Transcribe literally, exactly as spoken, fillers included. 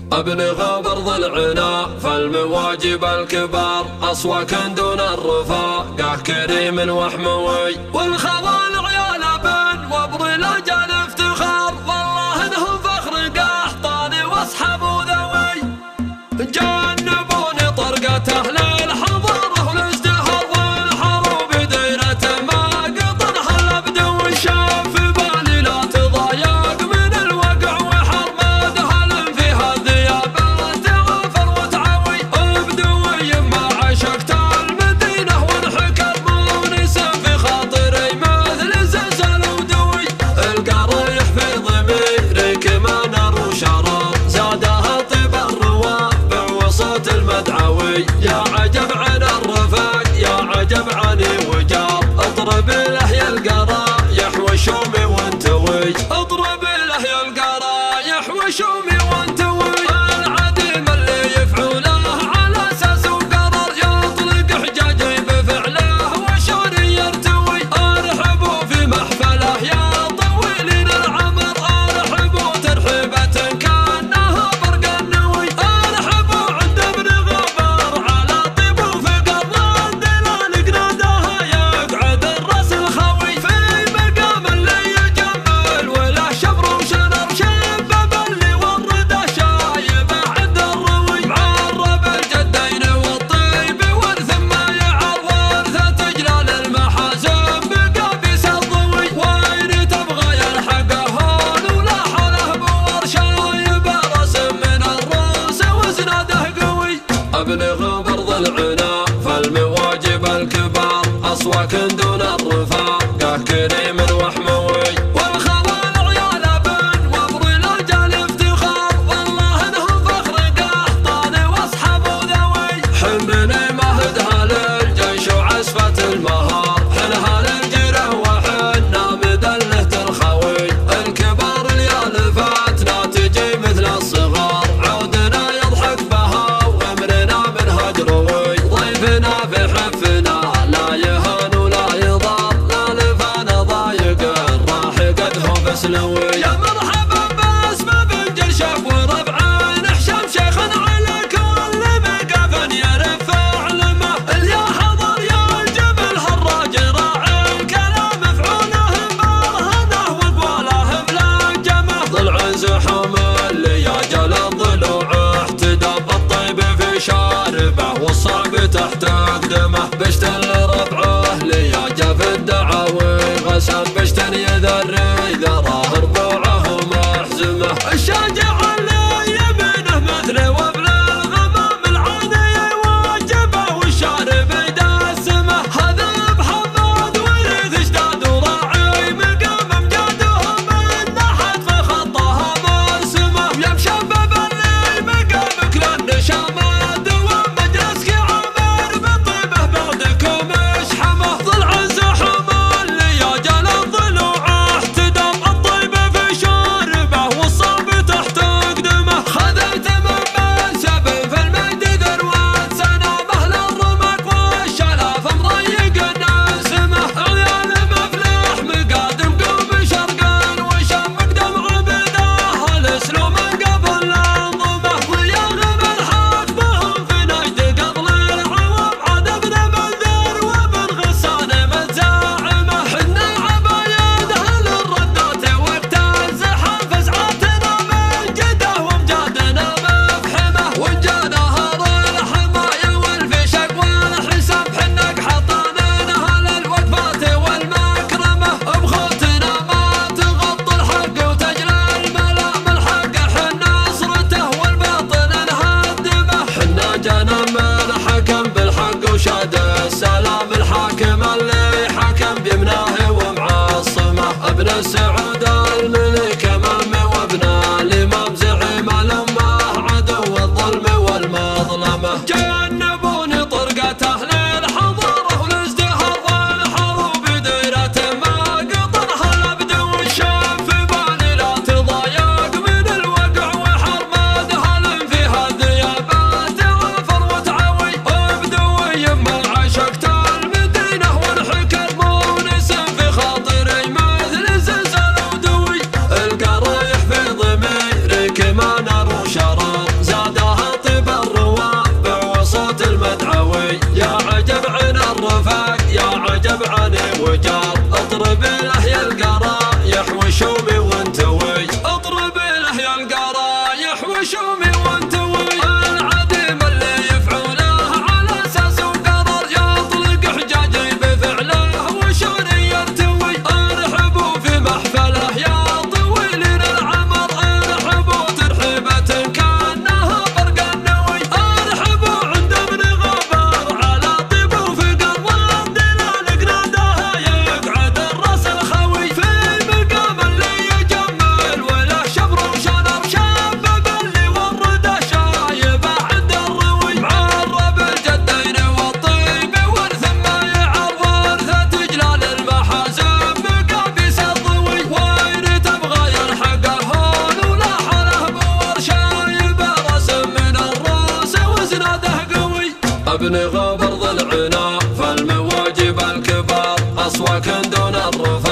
أبلغ برض العنا فالمواجب الكبار أصواك دون الرفاقة كريم وحموي والخضال عيال بن وابر الأجل افتخار والله انهم فخر قحطاني واصحاب ذوي جنبوني طرقة أهل الحضارة والازدهار والحروب ديرة ما قطنها الأبد شاف بالي لا تضايق من الوقع وحرمد هل فيها الذيابات غفر وتعوي بدوي ما عشقت المدينة وانحكر مونس في خاطري مثل زلزال ودوي القرايح في ضميري كما نار وشرار زادها طيب الروابع وصوت المدعوي يا عجب عن الرفاق يا عجب عني وجار اضرب له يا القرايح وشومي وانتوي اضرب له يا القرايح وشومي وانتوي العديم اللي يفعله على اساس وقرر يطلق حجاجي بفعله وشوري يرتوي ارحبوا في محفله يا طويلين العمر ارحبوا ترحيبة كانها برق النوي ارحبوا عند ابن غبر على طيب وفقر الدلال قنادها يقعد الراس الخوي في مقام اللي يجمل وله شبر وشنر شباب اللي ورد شايبه عند الروي معرب الجدين والطيب ورث ما يعر ورثة تجلال المحاسن بقابيس الضوي وين تبغى يلحق هون ولا حله بور شايبه راس من الراس وزناده قوي أبلغ برض العنا فالمواجب الكبار أصواك دون الرفاقة كريم وحموي والخضال عيال بن وابر الأجل افتخار والله انهم فخر قحطاني واصحاب ذوي حملني مهدها للجيش وعسفة المهار حلها للجيره وحنا مدله الخوي الكبار اليالفاتنا تجي مثل الصغار عودنا يضحك بها وامرنا منها جروي ضيفنا في حفنا لا يهان ولا يضار لا لفانا ضايق راح قده بسلوي يا مرحبا باسمه بنجل شاف وربعين حشام شيخ على كل مقاف يرفع علمه اليا حضر يا الجبل هالراج راعي الكلام فعوله برهنه وقواله بلجمه ضلع زحوم اللي يا جل الضلوع احتدى بالطيب في شاربه والصعب تحت اقدمه بشتل ربعه ليا جاف الدعاوي غسل بشتن يذري ذراه ربوعه محزمه الشاجع اللي يمينه مثلي وابل الغمام العاني واجبه والشارب يدسمه هذا بحمد وريث اشداد وراعي مقام امجاده من نحت في خطها مرسمه ويا مشبب اللي مقامك للنشامه دوام مجلسك عامر بطيبه بعدك ابن غبر ضلعنا فالمواجب الكبار أصواك دون الرفاق